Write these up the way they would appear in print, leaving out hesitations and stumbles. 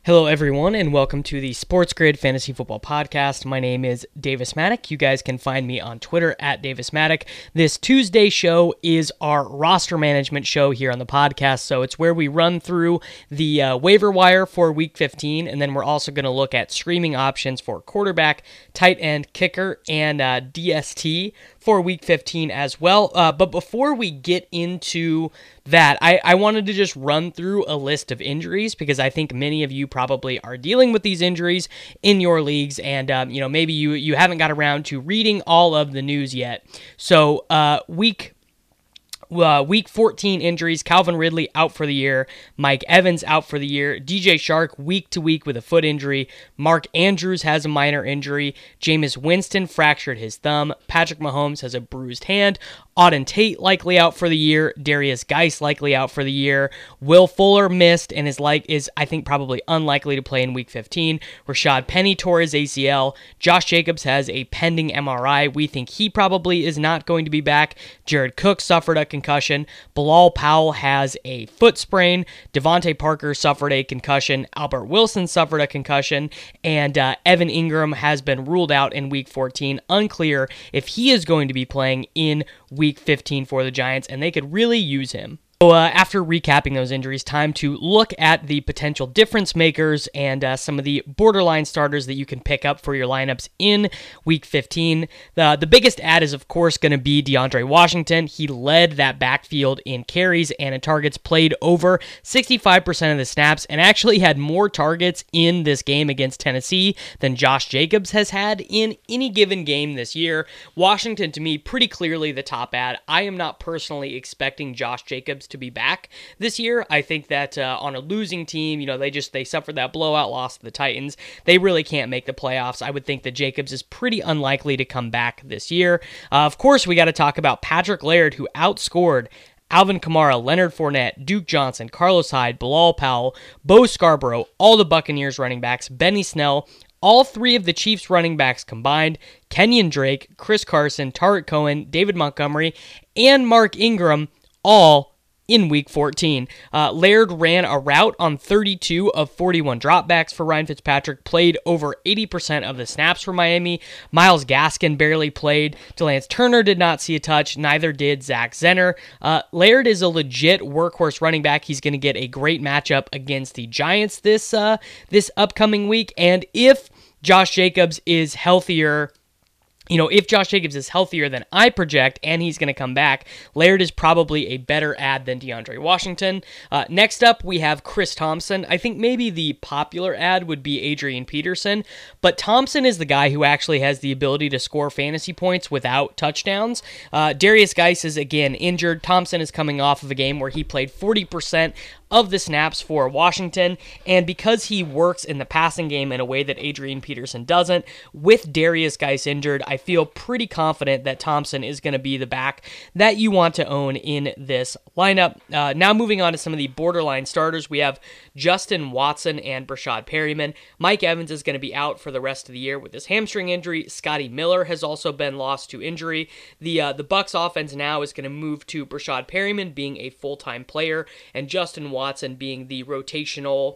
Hello, everyone, and welcome to the Sports Grid Fantasy Football Podcast. My name is Davis Maddock. You guys can find me on Twitter at Davis Maddock. This Tuesday show is our roster management show here on the podcast, so it's where we run through the waiver wire for Week 15, and then we're also going to look at streaming options for quarterback, tight end, kicker, and DST for Week 15 as well. But before we get into that, I wanted to just run through a list of injuries because I think many of you probably are dealing with these injuries in your leagues, and maybe you haven't got around to reading all of the news yet. So Week 14 injuries: Calvin Ridley out for the year, Mike Evans out for the year, DJ Chark week to week with a foot injury, Mark Andrews has a minor injury, Jameis Winston fractured his thumb, Patrick Mahomes has a bruised hand, Auden Tate likely out for the year, Darius Geis likely out for the year, Will Fuller missed and is I think probably unlikely to play in Week 15, Rashad Penny tore his ACL, Josh Jacobs has a pending MRI, we think he probably is not going to be back, Jared Cook suffered a concussion, Bilal Powell has a foot sprain, Devontae Parker suffered a concussion, Albert Wilson suffered a concussion, and Evan Ingram has been ruled out in Week 14, unclear if he is going to be playing in Week 15 for the Giants, and they could really use him. So after recapping those injuries, time to look at the potential difference makers and some of the borderline starters that you can pick up for your lineups in Week 15. The biggest add is, of course, going to be DeAndre Washington. He led that backfield in carries and in targets, played over 65% of the snaps, and actually had more targets in this game against Tennessee than Josh Jacobs has had in any given game this year. Washington, to me, pretty clearly the top add. I am not personally expecting Josh Jacobs to be back this year. I think that on a losing team, they suffered that blowout loss to the Titans. They really can't make the playoffs. I would think that Jacobs is pretty unlikely to come back this year. Of course, we got to talk about Patrick Laird, who outscored Alvin Kamara, Leonard Fournette, Duke Johnson, Carlos Hyde, Bilal Powell, Bo Scarborough, all the Buccaneers running backs, Benny Snell, all three of the Chiefs running backs combined, Kenyon Drake, Chris Carson, Tariq Cohen, David Montgomery, and Mark Ingram, all in Week 14. Laird ran a route on 32 of 41 dropbacks for Ryan Fitzpatrick, played over 80% of the snaps for Miami. Myles Gaskin barely played. DeLance Turner did not see a touch. Neither did Zach Zenner. Laird is a legit workhorse running back. He's going to get a great matchup against the Giants this upcoming week. And if Josh Jacobs is healthier, if Josh Jacobs is healthier than I project and he's going to come back, Laird is probably a better add than DeAndre Washington. Next up, we have Chris Thompson. I think maybe the popular add would be Adrian Peterson, but Thompson is the guy who actually has the ability to score fantasy points without touchdowns. Darius Geis is again injured. Thompson is coming off of a game where he played 40% of the snaps for Washington, and because he works in the passing game in a way that Adrian Peterson doesn't, with Darius Geis injured, I feel pretty confident that Thompson is going to be the back that you want to own in this lineup. Now moving on to some of the borderline starters, we have Justin Watson and Brashad Perryman. Mike Evans is going to be out for the rest of the year with his hamstring injury. Scotty Miller has also been lost to injury. The Bucs offense now is going to move to Brashad Perryman being a full-time player and Justin Watson being the rotational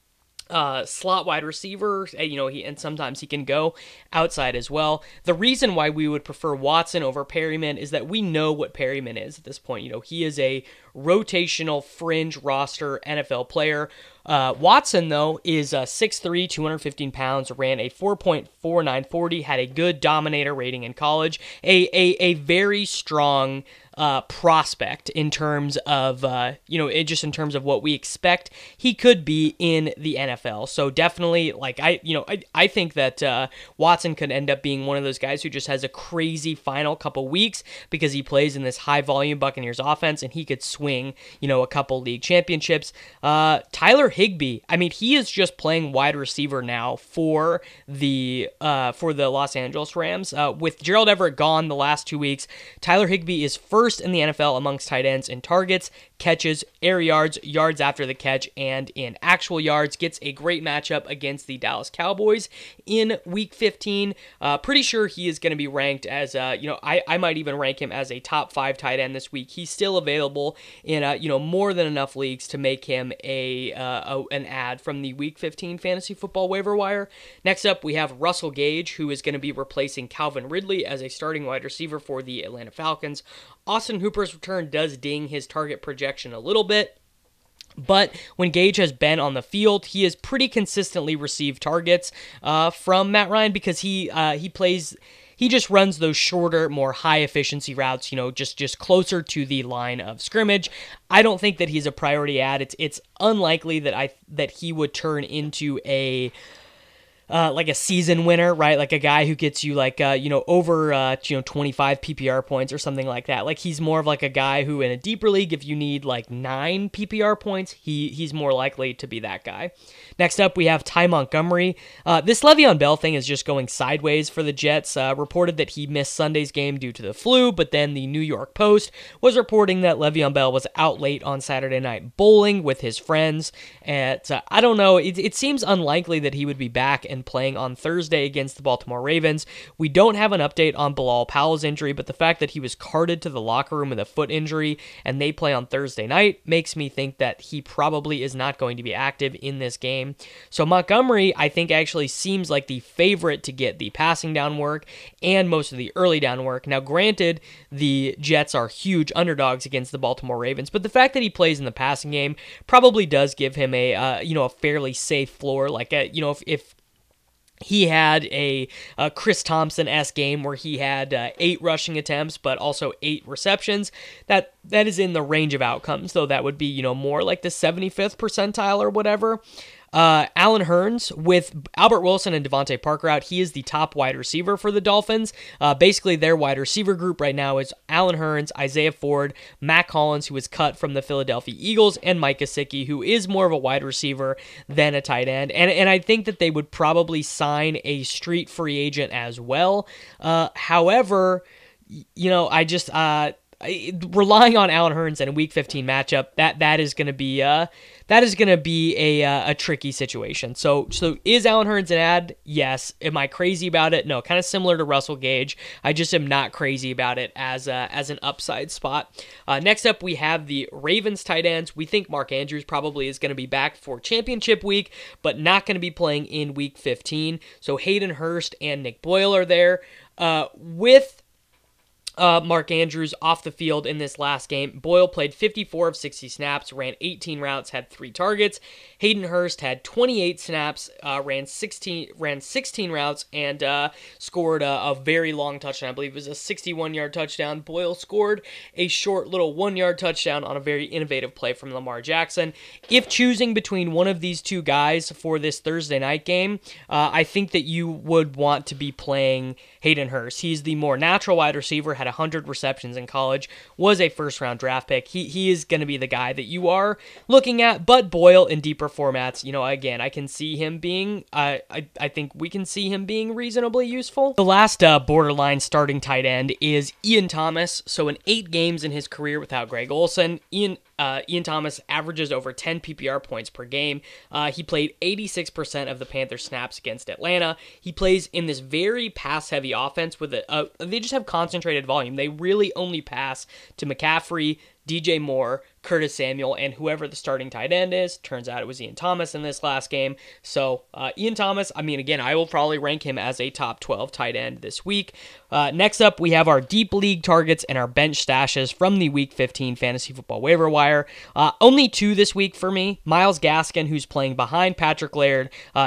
slot wide receiver. And sometimes he can go outside as well. The reason why we would prefer Watson over Perryman is that we know what Perryman is at this point. He is a rotational fringe roster NFL player. Watson, though, is 6'3", 215 pounds, ran a 4.4940, had a good dominator rating in college, a very strong prospect in terms of, just in terms of what we expect he could be in the NFL. So definitely, I think that Watson could end up being one of those guys who just has a crazy final couple weeks because he plays in this high-volume Buccaneers offense, and he could swing, a couple league championships. Tyler Higbee, he is just playing wide receiver now for the Los Angeles Rams. With Gerald Everett gone the last 2 weeks, Tyler Higbee is first in the NFL amongst tight ends in targets, catches, air yards, yards after the catch, and in actual yards. Gets a great matchup against the Dallas Cowboys in Week 15. Pretty sure he is going to be ranked as, I might even rank him as a top 5 tight end this week. He's still available in, more than enough leagues to make him a an ad from the Week 15 Fantasy Football waiver wire. Next up, we have Russell Gage, who is going to be replacing Calvin Ridley as a starting wide receiver for the Atlanta Falcons. Austin Hooper's return does ding his target projection a little bit, but when Gage has been on the field, he has pretty consistently received targets from Matt Ryan because he just runs those shorter, more high-efficiency routes, just closer to the line of scrimmage. I don't think that he's a priority ad. It's unlikely that he would turn into a season winner, right? Like a guy who gets you over 25 PPR points or something like that. Like he's more of like a guy who in a deeper league, if you need like 9 PPR points, he's more likely to be that guy. Next up, we have Ty Montgomery. This Le'Veon Bell thing is just going sideways for the Jets. Reported that he missed Sunday's game due to the flu, but then the New York Post was reporting that Le'Veon Bell was out late on Saturday night bowling with his friends. And I don't know. It seems unlikely that he would be back and playing on Thursday against the Baltimore Ravens. We don't have an update on Bilal Powell's injury, but the fact that he was carted to the locker room with a foot injury and they play on Thursday night makes me think that he probably is not going to be active in this game. So Montgomery, I think, actually seems like the favorite to get the passing down work and most of the early down work. Now, granted, the Jets are huge underdogs against the Baltimore Ravens, but the fact that he plays in the passing game probably does give him a fairly safe floor. Like if he had a Chris Thompson-esque game where he had 8 rushing attempts, but also 8 receptions. That is in the range of outcomes, though that would be more like the 75th percentile or whatever. Allen Hurns, with Albert Wilson and Devontae Parker out, he is the top wide receiver for the Dolphins. Basically, their wide receiver group right now is Allen Hurns, Isaiah Ford, Matt Collins, who was cut from the Philadelphia Eagles, and Mike Gesicki, who is more of a wide receiver than a tight end. And I think that they would probably sign a street free agent as well. However, I just relying on Allen Hurns in a Week 15 matchup, that is going to be a tricky situation. So is Allen Hurns an ad? Yes. Am I crazy about it? No. Kind of similar to Russell Gage. I just am not crazy about it as an upside spot. Next up, we have the Ravens tight ends. We think Mark Andrews probably is going to be back for championship week, but not going to be playing in Week 15. So Hayden Hurst and Nick Boyle are there. With Mark Andrews off the field in this last game, Boyle played 54 of 60 snaps, ran 18 routes, had 3 targets. Hayden Hurst had 28 snaps, ran 16 routes, and scored a very long touchdown. I believe it was a 61-yard touchdown. Boyle scored a short little 1-yard touchdown on a very innovative play from Lamar Jackson. If choosing between one of these two guys for this Thursday night game, I think that you would want to be playing Hayden Hurst. He's the more natural wide receiver, had 100 receptions in college, was a first-round draft pick. He is going to be the guy that you are looking at, but Boyle in deeper formats, again, I can see him being, I think we can see him being reasonably useful. The last borderline starting tight end is Ian Thomas. So in 8 games in his career without Greg Olsen, Ian Thomas averages over 10 PPR points per game. He played 86% of the Panthers snaps against Atlanta. He plays in this very pass-heavy offense with they just have concentrated volume. They really only pass to McCaffrey, DJ Moore, Curtis Samuel, and whoever the starting tight end is. Turns out it was Ian Thomas in this last game. So Ian Thomas, again, I will probably rank him as a top 12 tight end this week. Next up, we have our deep league targets and our bench stashes from the Week 15 Fantasy Football waiver wire. Only 2 this week for me. Myles Gaskin, who's playing behind Patrick Laird.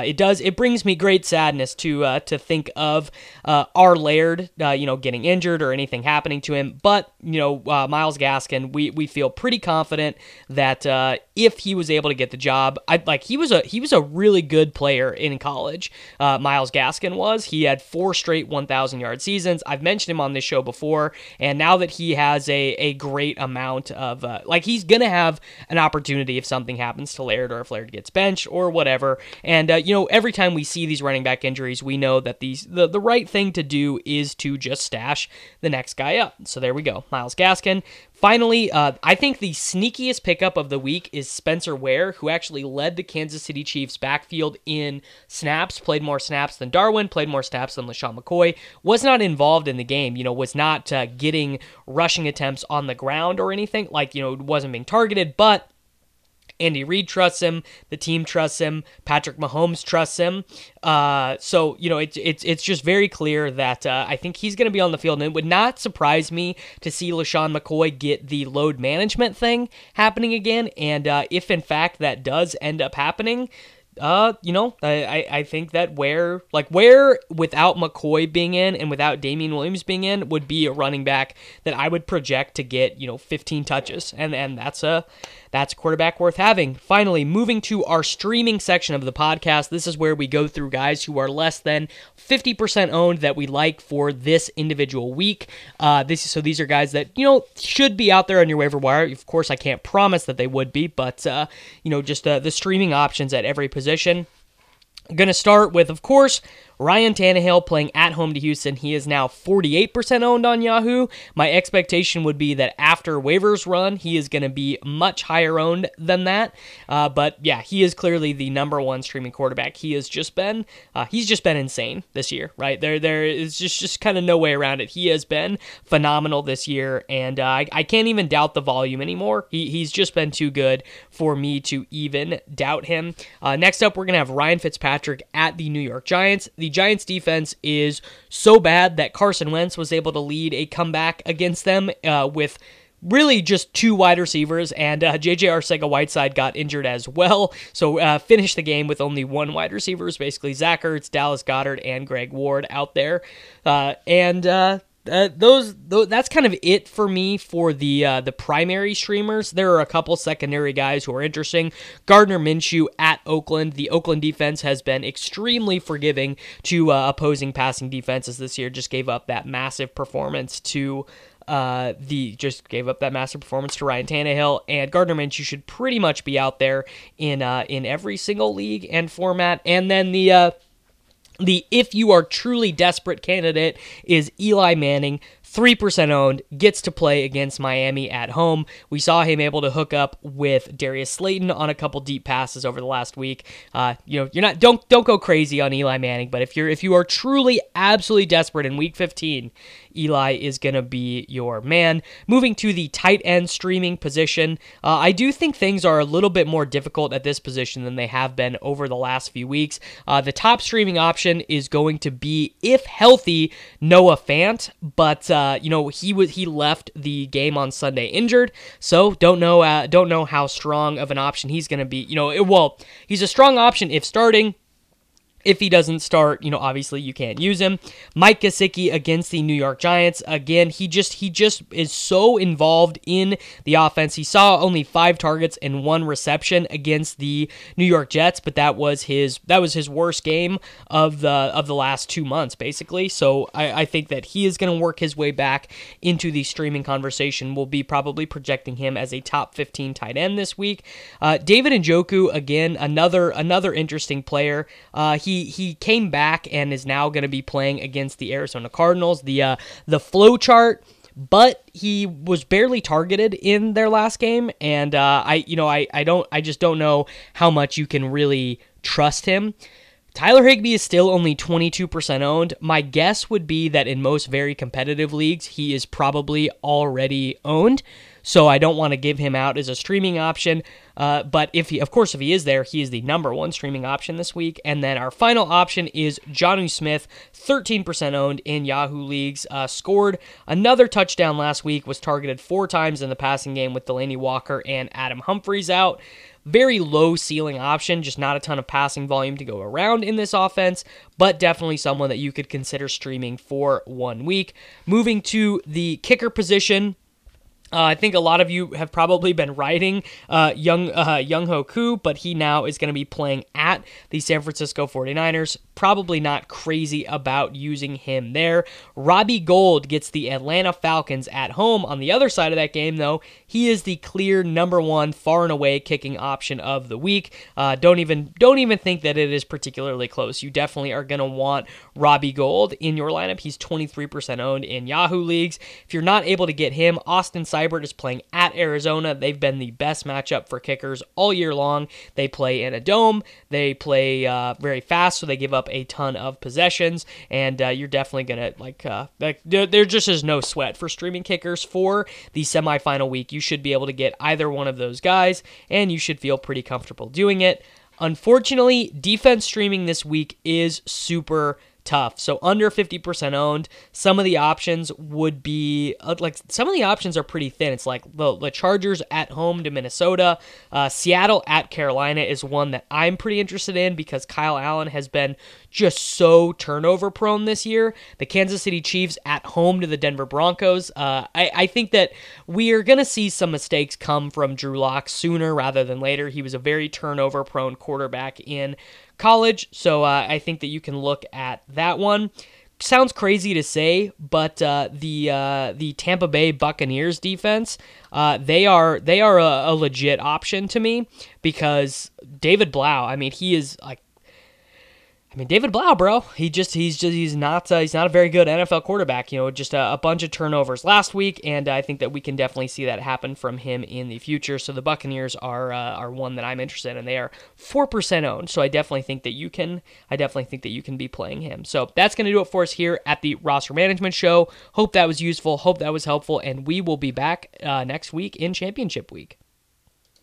It brings me great sadness to think of our Laird, getting injured or anything happening to him. But Myles Gaskin, we feel pretty confident that if he was able to get the job, he was a really good player in college. Myles Gaskin was. He had 4 straight 1,000-yard seasons. I've mentioned him on this show before, and now that he has a great amount of he's gonna have an opportunity if something happens to Laird or if Laird gets benched or whatever. And every time we see these running back injuries, we know that the right thing to do is to just stash the next guy up. So there we go, Myles Gaskin. Finally, I think the sneakiest pickup of the week is Spencer Ware, who actually led the Kansas City Chiefs backfield in snaps, played more snaps than Darwin, played more snaps than LaShawn McCoy, was not involved in the game, was not getting rushing attempts on the ground or anything, wasn't being targeted, but Andy Reid trusts him. The team trusts him. Patrick Mahomes trusts him. So it's just very clear that I think he's going to be on the field, and it would not surprise me to see LaShawn McCoy get the load management thing happening again. And if in fact that does end up happening, I think that where without McCoy being in and without Damian Williams being in would be a running back that I would project to get 15 touches, and that's a quarterback worth having. Finally, moving to our streaming section of the podcast, this is where we go through guys who are less than 50% owned that we like for this individual week. These are guys that should be out there on your waiver wire. Of course, I can't promise that they would be, but just the streaming options at every position. I'm going to start with, of course, Ryan Tannehill playing at home to Houston. He is now 48% owned on Yahoo. My expectation would be that after waivers run, he is going to be much higher owned than that. But yeah, he is clearly the number one streaming quarterback. He's just been insane this year, right? There is just kind of no way around it. He has been phenomenal this year, and I can't even doubt the volume anymore. He's just been too good for me to even doubt him. Next up, we're going to have Ryan Fitzpatrick at the New York Giants. The Giants defense is so bad that Carson Wentz was able to lead a comeback against them with really just two wide receivers, and J.J. Arcega-Whiteside got injured as well, so finished the game with only one wide receiver, basically Zach Ertz, Dallas Goedert, and Greg Ward out there, that's kind of it for me for the primary streamers. There are a couple secondary guys who are interesting. Gardner Minshew at Oakland. The Oakland defense has been extremely forgiving to opposing passing defenses this year. Just gave up that massive performance to Ryan Tannehill, and Gardner Minshew should pretty much be out there in every single league and format. And then the if you are truly desperate candidate is Eli Manning, 3% owned, gets to play against Miami at home. We saw him able to hook up with Darius Slayton on a couple deep passes over the last week. Don't go crazy on Eli Manning, but if you are truly absolutely desperate in week 15, Eli is going to be your man. Moving to the tight end streaming position, I do think things are a little bit more difficult at this position than they have been over the last few weeks. The top streaming option is going to be, if healthy, Noah Fant, but he left the game on Sunday injured, so don't know how strong of an option he's going to be. He's a strong option if starting. If he doesn't start, obviously you can't use him. Mike Gesicki against the New York Giants. Again, he just is so involved in the offense. He saw only 5 targets and 1 reception against the New York Jets, but that was his worst game of the last 2 months, basically. So I think that he is going to work his way back into the streaming conversation. We'll be probably projecting him as a top 15 tight end this week. David Njoku, again, another interesting player. He came back and is now going to be playing against the Arizona Cardinals. The flow chart, but he was barely targeted in their last game, and I just don't know how much you can really trust him. Tyler Higbee is still only 22% owned. My guess would be that in most very competitive leagues, he is probably already owned. So I don't want to give him out as a streaming option. But if he is there, he is the number one streaming option this week. And then our final option is Jonnu Smith, 13% owned in Yahoo leagues. Scored another touchdown last week, was targeted 4 times in the passing game with Delaney Walker and Adam Humphries out. Very low ceiling option, just not a ton of passing volume to go around in this offense, but definitely someone that you could consider streaming for 1 week. Moving to the kicker position, I think a lot of you have probably been riding Young-Ho Koo, but he now is going to be playing at the San Francisco 49ers. Probably not crazy about using him there. Robbie Gould gets the Atlanta Falcons at home. On the other side of that game, though, he is the clear number one, far and away kicking option of the week. Don't even think that it is particularly close. You definitely are going to want Robbie Gould in your lineup. He's 23% owned in Yahoo leagues. If you're not able to get him, Austin Seibert is playing at Arizona. They've been the best matchup for kickers all year long. They play in a dome. They play very fast, so they give up a ton of possessions, and you're definitely going to, there just is no sweat for streaming kickers for the semifinal week. You should be able to get either one of those guys, and you should feel pretty comfortable doing it. Unfortunately, defense streaming this week is super tough. So under 50% owned, some of the options would be some of the options are pretty thin. It's like the Chargers at home to Minnesota. Seattle at Carolina is one that I'm pretty interested in because Kyle Allen has been just so turnover prone this year. The Kansas City Chiefs at home to the Denver Broncos. I think that we are going to see some mistakes come from Drew Lock sooner rather than later. He was a very turnover prone quarterback in college, so I think that you can look at that one. Sounds crazy to say, but the Tampa Bay Buccaneers defense, they are a legit option to me because David Blau, David Blau, bro. He's not a very good NFL quarterback. Just a bunch of turnovers last week, and I think that we can definitely see that happen from him in the future. So the Buccaneers are one that I'm interested in, and they are 4% owned. So I definitely think that you can be playing him. So that's going to do it for us here at the Roster Management Show. Hope that was useful. Hope that was helpful, and we will be back next week in Championship Week.